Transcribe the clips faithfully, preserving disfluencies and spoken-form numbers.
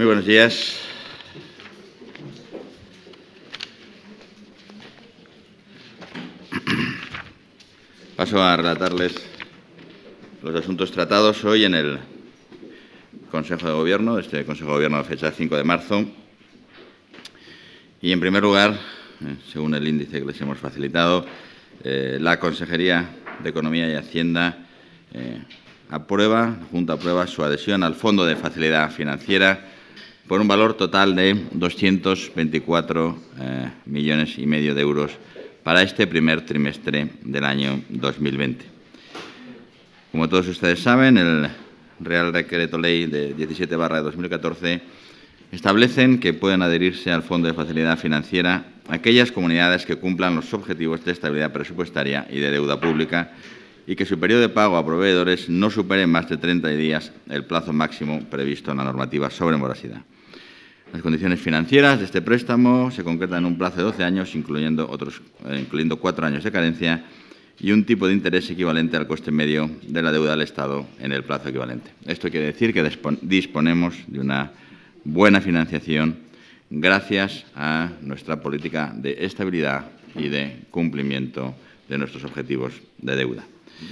Muy buenos días. Paso a relatarles los asuntos tratados hoy en el Consejo de Gobierno, este Consejo de Gobierno de fecha cinco de marzo. Y, en primer lugar, eh, según el índice que les hemos facilitado, eh, la Consejería de Economía y Hacienda eh, aprueba, la Junta aprueba su adhesión al Fondo de Facilidad Financiera por un valor total de doscientos veinticuatro eh, millones y medio de euros para este primer trimestre del año dos mil veinte. Como todos ustedes saben, el Real Decreto Ley de diecisiete barra dos mil catorce establecen que pueden adherirse al Fondo de Facilidad Financiera aquellas comunidades que cumplan los objetivos de estabilidad presupuestaria y de deuda pública y que su periodo de pago a proveedores no supere en más de treinta días el plazo máximo previsto en la normativa sobre morosidad. Las condiciones financieras de este préstamo se concretan en un plazo de doce años, incluyendo, otros, eh, incluyendo cuatro años de carencia, y un tipo de interés equivalente al coste medio de la deuda del Estado en el plazo equivalente. Esto quiere decir que disponemos de una buena financiación gracias a nuestra política de estabilidad y de cumplimiento de nuestros objetivos de deuda.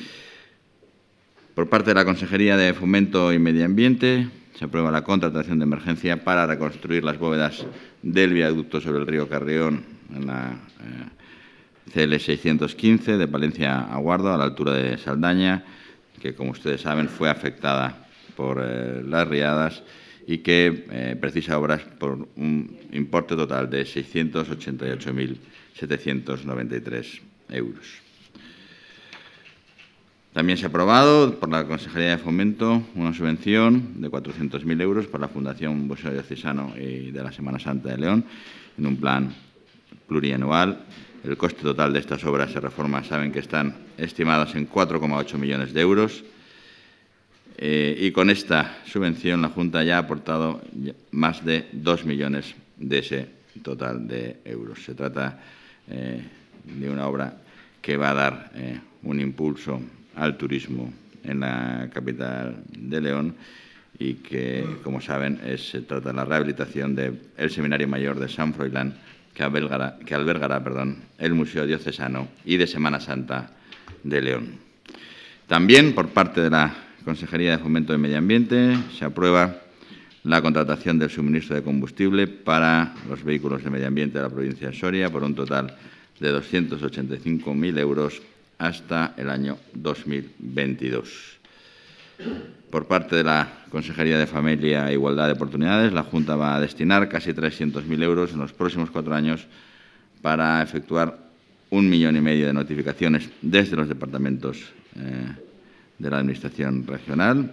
Por parte de la Consejería de Fomento y Medio Ambiente, se aprueba la contratación de emergencia para reconstruir las bóvedas del viaducto sobre el río Carrión en la eh, C L seiscientos quince de Palencia a Guardo, a la altura de Saldaña, que, como ustedes saben, fue afectada por eh, las riadas y que eh, precisa obras por un importe total de seiscientos ochenta y ocho mil setecientos noventa y tres euros. También se ha aprobado por la Consejería de Fomento una subvención de cuatrocientos mil euros para la Fundación Museo Diocesano y de la Semana Santa de León en un plan plurianual. El coste total de estas obras de reforma saben que están estimadas en cuatro coma ocho millones de euros. Eh, y con esta subvención la Junta ya ha aportado más de dos millones de ese total de euros. Se trata eh, de una obra que va a dar eh, un impulso al turismo en la capital de León y que, como saben, es, se trata de la rehabilitación del Seminario Mayor de San Froilán, que albergará, que albergará perdón, el Museo Diocesano y de Semana Santa de León. También, por parte de la Consejería de Fomento y Medio Ambiente, se aprueba la contratación del suministro de combustible para los vehículos de medio ambiente de la provincia de Soria por un total de doscientos ochenta y cinco mil euros hasta el año dos mil veintidós. Por parte de la Consejería de Familia e Igualdad de Oportunidades, la Junta va a destinar casi trescientos mil euros en los próximos cuatro años para efectuar un millón y medio de notificaciones desde los departamentos eh, de la Administración regional.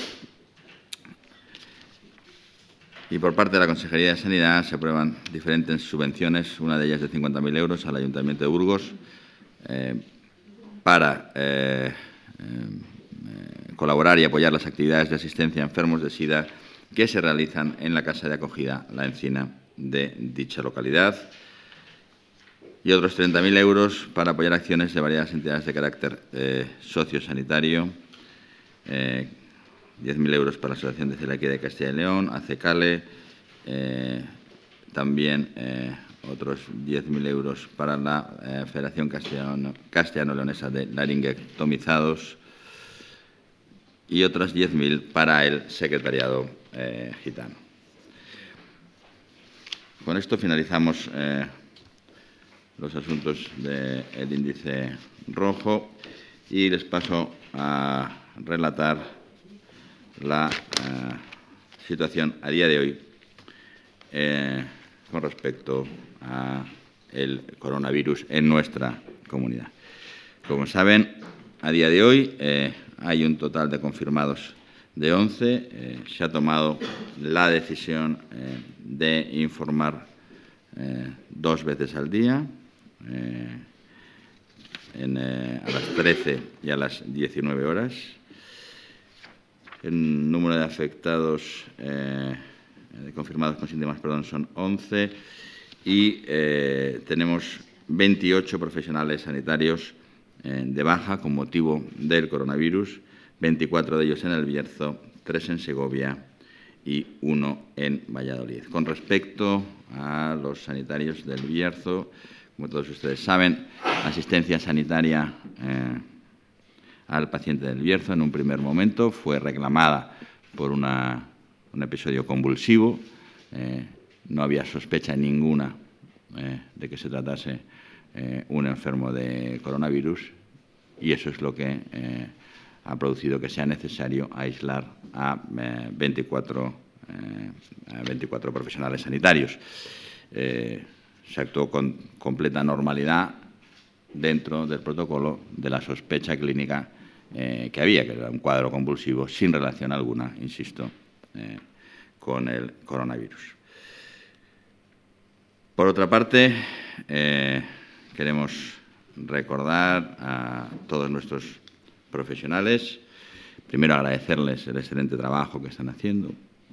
Y por parte de la Consejería de Sanidad se aprueban diferentes subvenciones, una de ellas de cincuenta mil euros al Ayuntamiento de Burgos, eh, para eh, eh, colaborar y apoyar las actividades de asistencia a enfermos de SIDA que se realizan en la Casa de Acogida La Encina de dicha localidad. Y otros treinta mil euros para apoyar acciones de varias entidades de carácter eh, sociosanitario, eh, diez mil euros para la Asociación de Celiaquía de Castilla y León, ACECALE, eh, también eh, otros diez mil euros para la eh, Federación Castellano, Castellano-Leonesa de Laringectomizados y otras diez mil para el Secretariado eh, Gitano. Con esto finalizamos eh, los asuntos del índice rojo y les paso a relatar la eh, situación a día de hoy eh, con respecto al coronavirus en nuestra comunidad. Como saben, a día de hoy eh, hay un total de confirmados de once. Eh, se ha tomado la decisión eh, de informar eh, dos veces al día, eh, en, eh, a las trece y a las diecinueve horas. El número de afectados, eh, de confirmados con síntomas, perdón, son once y eh, tenemos veintiocho profesionales sanitarios eh, de baja con motivo del coronavirus, veinticuatro de ellos en El Bierzo, tres en Segovia y uno en Valladolid. Con respecto a los sanitarios del Bierzo, como todos ustedes saben, asistencia sanitaria eh, al paciente del Bierzo en un primer momento fue reclamada por una, un episodio convulsivo. Eh, no había sospecha ninguna eh, de que se tratase eh, un enfermo de coronavirus y eso es lo que eh, ha producido que sea necesario aislar a, eh, veinticuatro, eh, a veinticuatro profesionales sanitarios. Eh, se actuó con completa normalidad dentro del protocolo de la sospecha clínica eh, que había, que era un cuadro convulsivo sin relación alguna, insisto, eh, con el coronavirus. Por otra parte, eh, queremos recordar a todos nuestros profesionales, primero agradecerles el excelente trabajo que están haciendo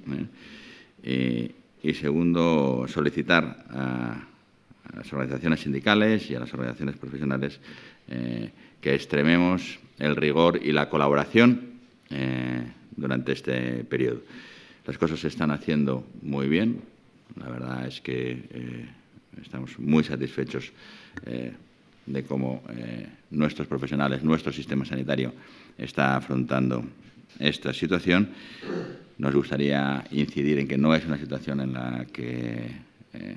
¿eh? y, y segundo solicitar a, a las organizaciones sindicales y a las organizaciones profesionales eh, que extrememos el rigor y la colaboración eh, durante este periodo. Las cosas se están haciendo muy bien. La verdad es que eh, estamos muy satisfechos eh, de cómo eh, nuestros profesionales, nuestro sistema sanitario está afrontando esta situación. Nos gustaría incidir en que no es una situación en la que eh,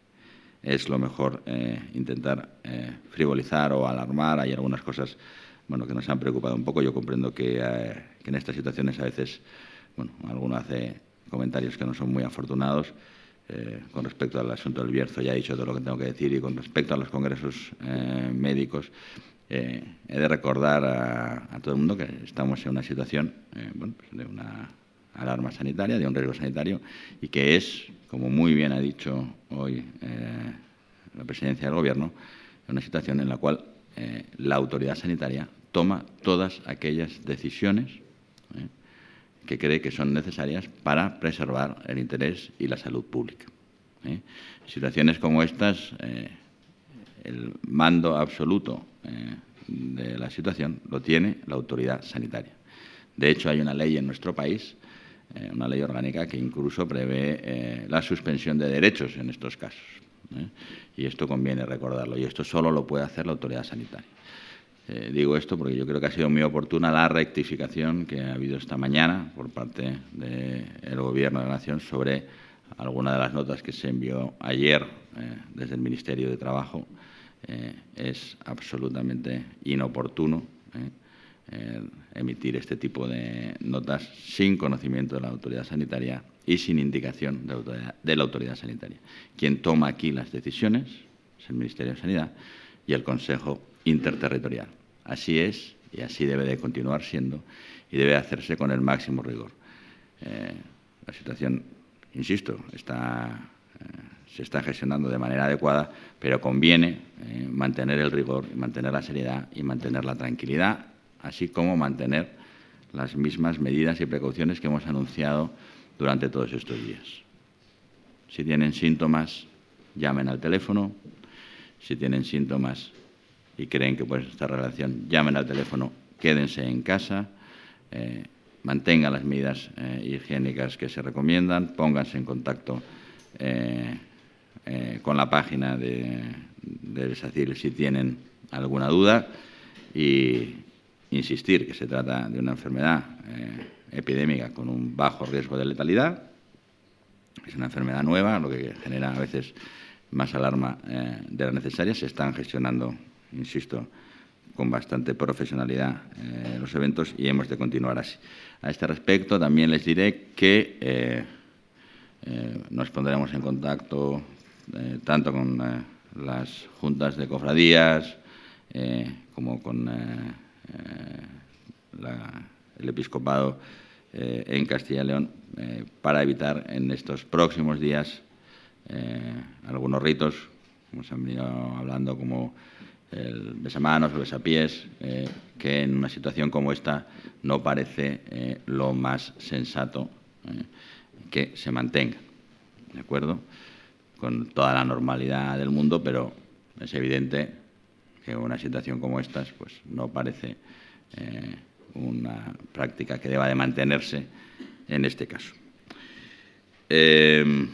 es lo mejor eh, intentar eh, frivolizar o alarmar. Hay algunas cosas bueno, que nos han preocupado un poco. Yo comprendo que, eh, que en estas situaciones a veces bueno, alguno hace comentarios que no son muy afortunados. Eh, con respecto al asunto del Bierzo ya he dicho todo lo que tengo que decir y con respecto a los congresos eh, médicos eh, he de recordar a, a todo el mundo que estamos en una situación eh, bueno, pues de una alarma sanitaria, de un riesgo sanitario y que es, como muy bien ha dicho hoy eh, la presidencia del Gobierno, una situación en la cual eh, la autoridad sanitaria toma todas aquellas decisiones eh, que cree que son necesarias para preservar el interés y la salud pública. ¿eh? Situaciones como estas, eh, el mando absoluto eh, de la situación lo tiene la autoridad sanitaria. De hecho, hay una ley en nuestro país, eh, una ley orgánica, que incluso prevé eh, la suspensión de derechos en estos casos. ¿eh? Y esto conviene recordarlo, y esto solo lo puede hacer la autoridad sanitaria. Eh, digo esto porque yo creo que ha sido muy oportuna la rectificación que ha habido esta mañana por parte del Gobierno de la Nación sobre alguna de las notas que se envió ayer eh, desde el Ministerio de Trabajo. Eh, es absolutamente inoportuno eh, eh, emitir este tipo de notas sin conocimiento de la autoridad sanitaria y sin indicación de la autoridad, de la autoridad sanitaria. Quien toma aquí las decisiones es el Ministerio de Sanidad y el Consejo Interterritorial. Así es y así debe de continuar siendo y debe hacerse con el máximo rigor. Eh, la situación, insisto, está, eh, se está gestionando de manera adecuada, pero conviene eh, mantener el rigor, mantener la seriedad y mantener la tranquilidad, así como mantener las mismas medidas y precauciones que hemos anunciado durante todos estos días. Si tienen síntomas, llamen al teléfono. Si tienen síntomas y creen que puede estar relación, llamen al teléfono, quédense en casa, eh, mantengan las medidas eh, higiénicas que se recomiendan, pónganse en contacto eh, eh, con la página de, del SACIL si tienen alguna duda y insistir que se trata de una enfermedad eh, epidémica con un bajo riesgo de letalidad. Es una enfermedad nueva, lo que genera a veces más alarma eh, de la necesaria. Se están gestionando, insisto, con bastante profesionalidad eh, los eventos y hemos de continuar así. A este respecto, también les diré que eh, eh, nos pondremos en contacto eh, tanto con eh, las juntas de cofradías eh, como con eh, eh, la, el episcopado eh, en Castilla y León eh, para evitar en estos próximos días Eh, algunos ritos, como se han venido hablando, como el besamanos o besapiés, eh, que en una situación como esta no parece eh, lo más sensato eh, que se mantenga, ¿de acuerdo? Con toda la normalidad del mundo, pero es evidente que en una situación como esta pues, no parece eh, una práctica que deba de mantenerse en este caso. Eh,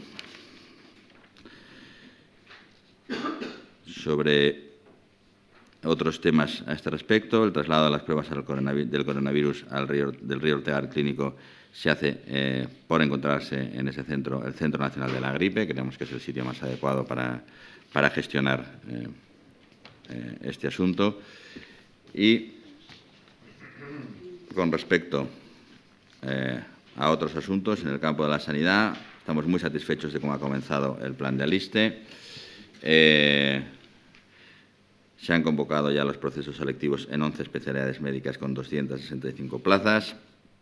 sobre otros temas a este respecto, el traslado de las pruebas al coronavirus, del coronavirus al río, del río Ortega al clínico se hace eh, por encontrarse en ese centro, el Centro Nacional de la Gripe. Creemos que es el sitio más adecuado para, para gestionar eh, eh, este asunto. Y con respecto eh, a otros asuntos, en el campo de la sanidad, estamos muy satisfechos de cómo ha comenzado el plan de Aliste. Eh, se han convocado ya los procesos selectivos en once especialidades médicas con doscientas sesenta y cinco plazas.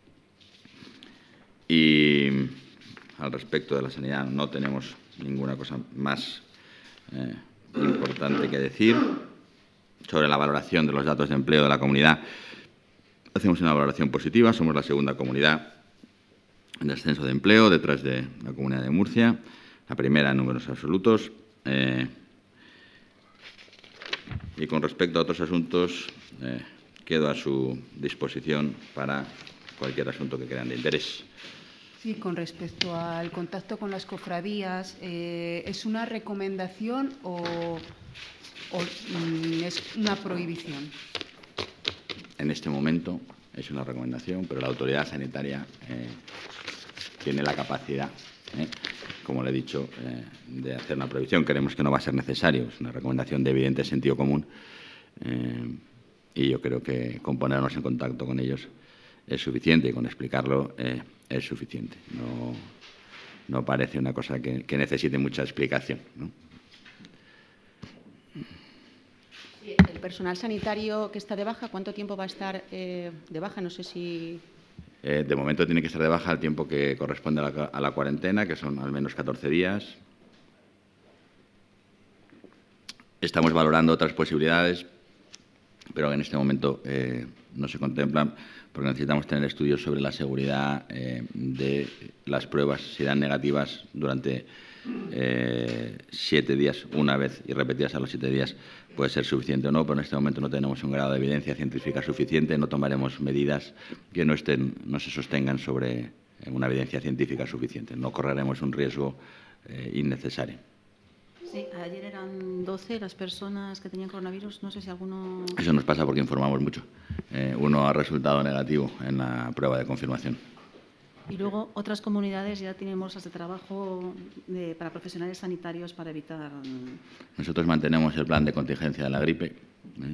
Y al respecto de la sanidad no tenemos ninguna cosa más eh, importante que decir. Sobre la valoración de los datos de empleo de la comunidad, hacemos una valoración positiva. Somos la segunda comunidad en descenso de empleo, detrás de la Comunidad de Murcia, la primera en números absolutos. Eh, y con respecto a otros asuntos, eh, quedo a su disposición para cualquier asunto que crean de interés. Sí, con respecto al contacto con las cofradías, eh, ¿es una recomendación o, o mm, es una prohibición? En este momento es una recomendación, pero la autoridad sanitaria eh, tiene la capacidad, eh, como le he dicho, eh, de hacer una prohibición. Creemos que no va a ser necesario, es una recomendación de evidente sentido común eh, y yo creo que con ponernos en contacto con ellos es suficiente y con explicarlo eh, es suficiente. No, no parece una cosa que, que necesite mucha explicación, ¿no? El personal sanitario que está de baja, ¿cuánto tiempo va a estar eh, de baja? No sé si... Eh, de momento tiene que estar de baja el tiempo que corresponde a la, a la cuarentena, que son al menos catorce días. Estamos valorando otras posibilidades, pero en este momento eh, no se contemplan, porque necesitamos tener estudios sobre la seguridad eh, de las pruebas, si dan negativas durante eh, siete días, una vez y repetidas a los siete días, puede ser suficiente o no, pero en este momento no tenemos un grado de evidencia científica suficiente, no tomaremos medidas que no, estén, no se sostengan sobre una evidencia científica suficiente, no correremos un riesgo eh, innecesario. Sí, ayer eran doce las personas que tenían coronavirus. No sé si alguno... Eso nos pasa porque informamos mucho. Eh, uno ha resultado negativo en la prueba de confirmación. Y luego otras comunidades ya tienen bolsas de trabajo de, para profesionales sanitarios para evitar... Nosotros mantenemos el plan de contingencia de la gripe, ¿eh?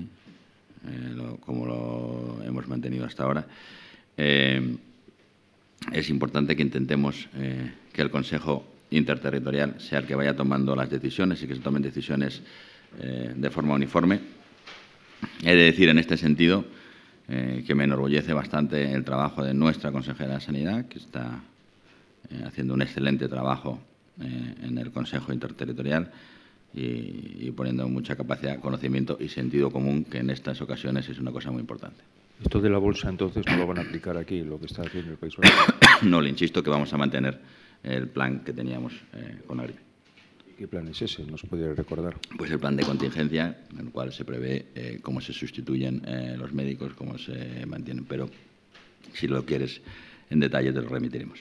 Eh, lo, como lo hemos mantenido hasta ahora. Eh, es importante que intentemos eh, que el Consejo Interterritorial sea el que vaya tomando las decisiones y que se tomen decisiones eh, de forma uniforme. He de decir en este sentido eh, que me enorgullece bastante el trabajo de nuestra consejera de Sanidad, que está eh, haciendo un excelente trabajo eh, en el Consejo Interterritorial y, y poniendo mucha capacidad, conocimiento y sentido común, que en estas ocasiones es una cosa muy importante. Esto de la bolsa, entonces, no lo van a aplicar aquí, lo que está haciendo el País Vasco. No, le insisto que vamos a mantener el plan que teníamos eh, con la gripe. ¿Qué plan es ese? ¿Nos puede recordar? Pues el plan de contingencia, en el cual se prevé eh, cómo se sustituyen eh, los médicos, cómo se mantienen. Pero si lo quieres en detalle te lo remitiremos.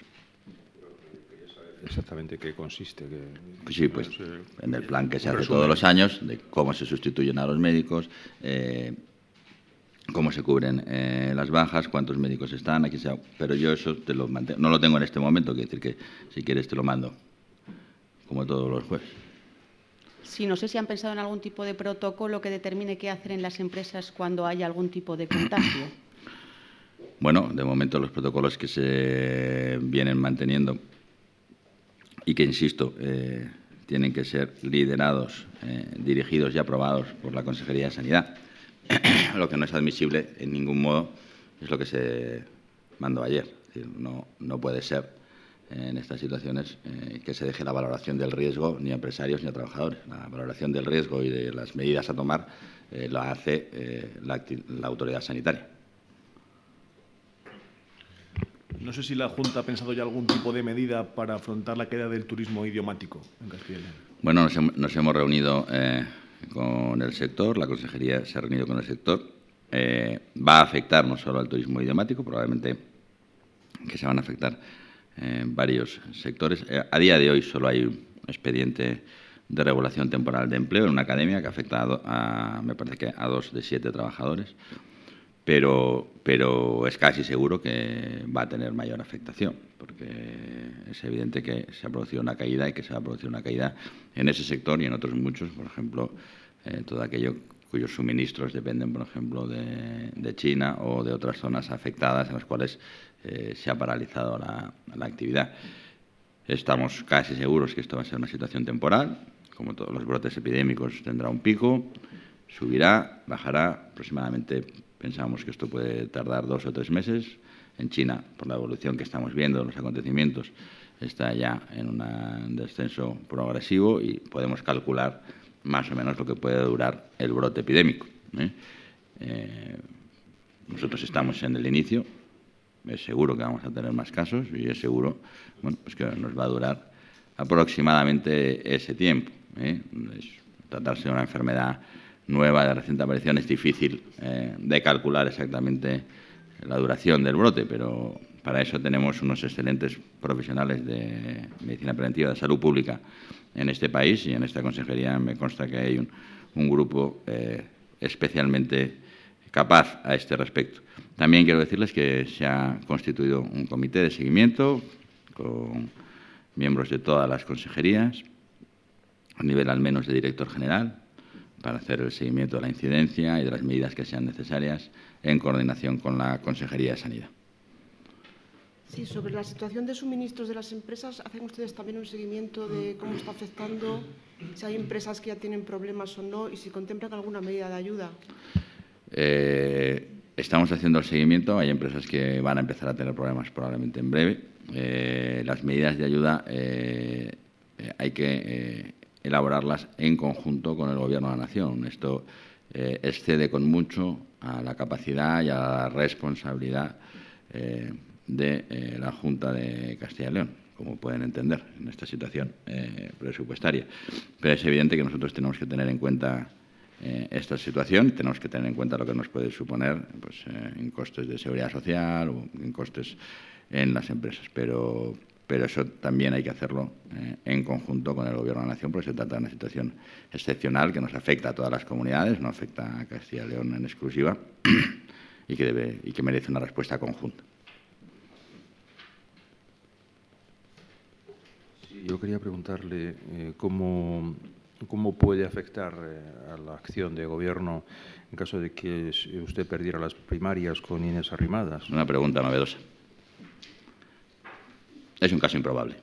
Exactamente qué consiste. Que, pues sí, pues en el plan que se hace todos los años, de cómo se sustituyen a los médicos, eh, cómo se cubren eh, las bajas, cuántos médicos están, aquí sea. Pero yo eso te lo mantengo. No lo tengo en este momento, quiere decir que si quieres te lo mando, como todos los jueves. Sí, no sé si han pensado en algún tipo de protocolo que determine qué hacer en las empresas cuando haya algún tipo de contagio. Bueno, de momento los protocolos que se vienen manteniendo y que, insisto, eh, tienen que ser liderados, eh, dirigidos y aprobados por la Consejería de Sanidad. Lo que no es admisible en ningún modo es lo que se mandó ayer. Es decir, no, no puede ser eh, en estas situaciones eh, que se deje la valoración del riesgo ni a empresarios ni a trabajadores. La valoración del riesgo y de las medidas a tomar eh, lo hace eh, la, la autoridad sanitaria. No sé si la Junta ha pensado ya algún tipo de medida para afrontar la caída del turismo idiomático en Castilla y León. Bueno, nos, hem nos hemos reunido eh, con el sector, la Consejería se ha reunido con el sector. Eh, va a afectar no solo al turismo idiomático, probablemente que se van a afectar en varios sectores. Eh, a día de hoy solo hay un expediente de regulación temporal de empleo en una academia que afecta a, do, a me parece que a dos de siete trabajadores, pero, pero es casi seguro que va a tener mayor afectación, porque es evidente que se ha producido una caída y que se va a producir una caída en ese sector y en otros muchos, por ejemplo, eh, todo aquello cuyos suministros dependen, por ejemplo, de, de China o de otras zonas afectadas en las cuales eh, se ha paralizado la, la actividad. Estamos casi seguros que esto va a ser una situación temporal. Como todos los brotes epidémicos, tendrá un pico, subirá, bajará. Aproximadamente pensamos que esto puede tardar dos o tres meses. En China, por la evolución que estamos viendo, los acontecimientos, está ya en un descenso progresivo y podemos calcular más o menos lo que puede durar el brote epidémico. ¿eh? Eh, nosotros estamos en el inicio, es seguro que vamos a tener más casos y es seguro bueno, pues que nos va a durar aproximadamente ese tiempo. ¿eh? Es, tratarse de una enfermedad nueva de reciente aparición es difícil eh, de calcular exactamente la duración del brote, pero para eso tenemos unos excelentes profesionales de medicina preventiva, de salud pública en este país, y en esta consejería me consta que hay un, un grupo eh, especialmente capaz a este respecto. También quiero decirles que se ha constituido un comité de seguimiento con miembros de todas las consejerías, a nivel al menos de director general, para hacer el seguimiento de la incidencia y de las medidas que sean necesarias en coordinación con la Consejería de Sanidad. Sí, sobre la situación de suministros de las empresas, ¿hacen ustedes también un seguimiento de cómo está afectando, si hay empresas que ya tienen problemas o no, y si contemplan alguna medida de ayuda? Eh, estamos haciendo el seguimiento. Hay empresas que van a empezar a tener problemas probablemente en breve. Eh, las medidas de ayuda eh, eh, hay que eh, elaborarlas en conjunto con el Gobierno de la Nación. Esto eh, excede con mucho a la capacidad y a la responsabilidad eh, de eh, la Junta de Castilla y León, como pueden entender, en esta situación eh, presupuestaria. Pero es evidente que nosotros tenemos que tener en cuenta eh, esta situación, tenemos que tener en cuenta lo que nos puede suponer pues, eh, en costes de seguridad social o en costes en las empresas. Pero, pero eso también hay que hacerlo eh, en conjunto con el Gobierno de la Nación, porque se trata de una situación excepcional que nos afecta a todas las comunidades, no afecta a Castilla y León en exclusiva y que, debe, y que merece una respuesta conjunta. Yo quería preguntarle eh, cómo, cómo puede afectar eh, a la acción de Gobierno en caso de que usted perdiera las primarias con Inés Arrimadas. Una pregunta novedosa. Es un caso improbable.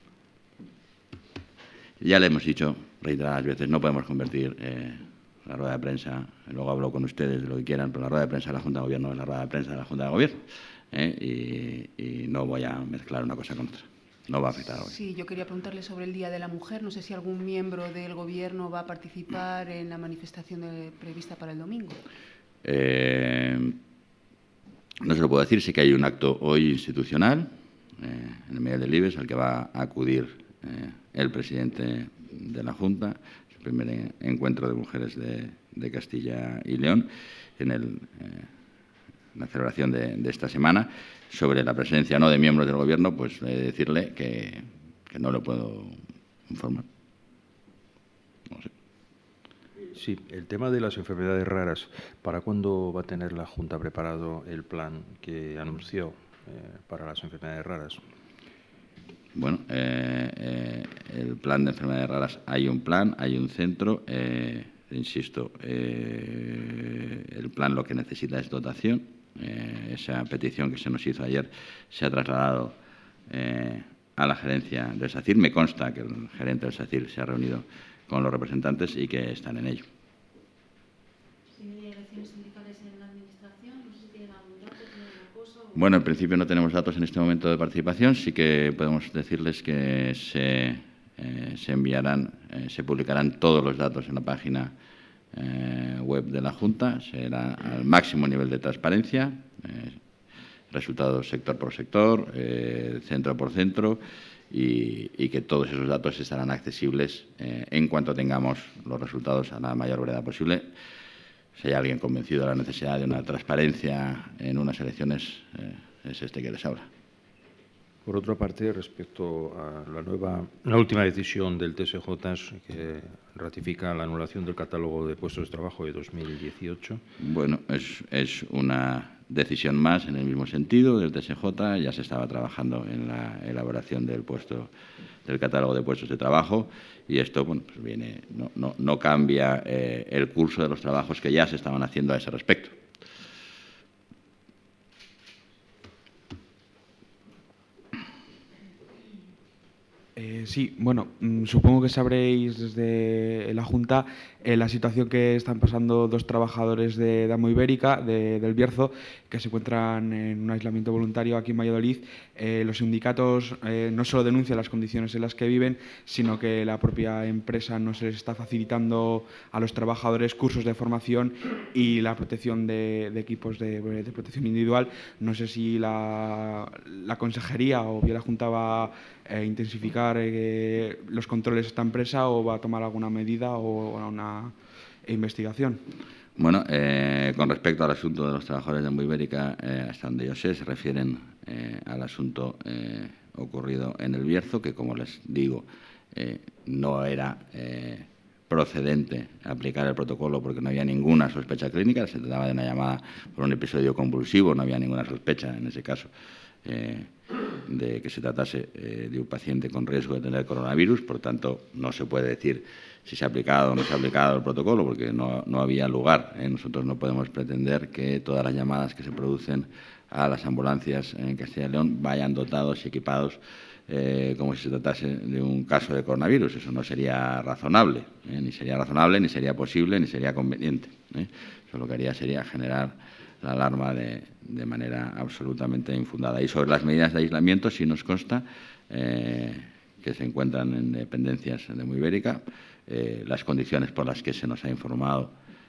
Ya le hemos dicho reiteradas veces, no podemos convertir eh, la rueda de prensa, luego hablo con ustedes de lo que quieran, pero la rueda de prensa de la Junta de Gobierno es la rueda de prensa de la Junta de Gobierno eh, y, y no voy a mezclar una cosa con otra. No va a afectar hoy. Sí, yo quería preguntarle sobre el Día de la Mujer. No sé si algún miembro del Gobierno va a participar en la manifestación de, prevista para el domingo. Eh, no se lo puedo decir. Sí que hay un acto hoy institucional eh, en el Miguel Delibes al que va a acudir eh, el presidente de la Junta, el primer encuentro de mujeres de, de Castilla y León, en el, eh, la celebración de, de esta semana. Sobre la presencia no de miembros del Gobierno, pues he de decirle que, que no lo puedo informar. No sé. Sí, el tema de las enfermedades raras. ¿Para cuándo va a tener la Junta preparado el plan que anunció eh, para las enfermedades raras? Bueno, eh, eh, el plan de enfermedades raras, hay un plan, hay un centro. Eh, insisto, eh, el plan lo que necesita es dotación. Eh, esa petición que se nos hizo ayer se ha trasladado eh, a la gerencia del SACIR. Me consta que el gerente del SACIR se ha reunido con los representantes y que están en ello. ¿Hay elecciones sindicales en la Administración? No sé si tienen algún dato, tienen alguna cosa. O... Bueno, en principio no tenemos datos en este momento de participación. Sí que podemos decirles que se, eh, se enviarán, eh, se publicarán todos los datos en la página Eh, web de la Junta. Será al máximo nivel de transparencia, eh, resultados sector por sector, eh, centro por centro, y, y que todos esos datos estarán accesibles eh, en cuanto tengamos los resultados a la mayor brevedad posible. Si hay alguien convencido de la necesidad de una transparencia en unas elecciones, eh, es este que les habla. Por otra parte, respecto a la nueva, la última decisión del T S J que ratifica la anulación del catálogo de puestos de trabajo de dos mil dieciocho. Bueno, es, es una decisión más en el mismo sentido del T S J. Ya se estaba trabajando en la elaboración del puesto, del catálogo de puestos de trabajo, y esto, bueno, pues viene, no, no, no cambia eh, el curso de los trabajos que ya se estaban haciendo a ese respecto. Eh, sí, bueno, mmm, supongo que sabréis desde la Junta eh, la situación que están pasando dos trabajadores de Damo Ibérica, de, del Bierzo, que se encuentran en un aislamiento voluntario aquí en Valladolid. Eh, los sindicatos eh, no solo denuncian las condiciones en las que viven, sino que la propia empresa no se les está facilitando a los trabajadores cursos de formación y la protección de, de equipos de, de protección individual. No sé si la, la Consejería o bien la Junta va a eh, intensificar eh, los controles de esta empresa o va a tomar alguna medida o una investigación. Bueno, eh, con respecto al asunto de los trabajadores de Damo Ibérica, eh, hasta donde yo sé, se refieren eh, al asunto eh, ocurrido en el Bierzo, que, como les digo, eh, no era eh, procedente aplicar el protocolo porque no había ninguna sospecha clínica. Se trataba de una llamada por un episodio convulsivo, no había ninguna sospecha en ese caso eh, de que se tratase eh, de un paciente con riesgo de tener coronavirus. Por tanto, no se puede decir si se ha aplicado o no se ha aplicado el protocolo, porque no, no había lugar. ¿eh? Nosotros no podemos pretender que todas las llamadas que se producen a las ambulancias en Castilla y León vayan dotados y equipados eh, como si se tratase de un caso de coronavirus. Eso no sería razonable, ¿eh? ni sería razonable, ni sería posible, ni sería conveniente. ¿eh? Eso lo que haría sería generar la alarma de, de manera absolutamente infundada. Y sobre las medidas de aislamiento, sí nos consta eh, que se encuentran en dependencias de Damo Ibérica. Eh, las condiciones por las que se nos ha informado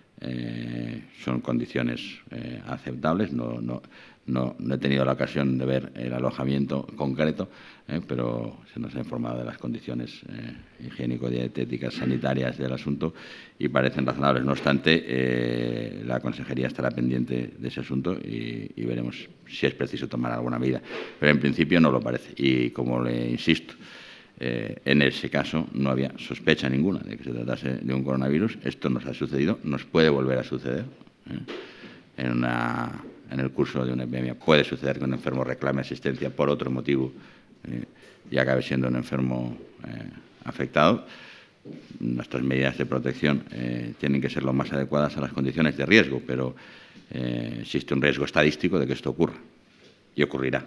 eh, son condiciones eh, aceptables. No, no, no, no he tenido la ocasión de ver el alojamiento concreto, eh, pero se nos ha informado de las condiciones eh, higiénico-dietéticas, sanitarias del asunto y parecen razonables. No obstante, eh, la Consejería estará pendiente de ese asunto y, y veremos si es preciso tomar alguna medida. Pero en principio no lo parece. Y, como le insisto, Eh, en ese caso no había sospecha ninguna de que se tratase de un coronavirus. Esto nos ha sucedido, nos puede volver a suceder ¿eh? en, una, en el curso de una epidemia. Puede suceder que un enfermo reclame asistencia por otro motivo eh, y acabe siendo un enfermo eh, afectado. Nuestras medidas de protección eh, tienen que ser lo más adecuadas a las condiciones de riesgo, pero eh, existe un riesgo estadístico de que esto ocurra y ocurrirá.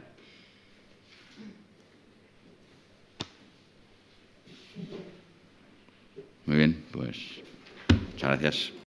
Muy bien, pues muchas gracias.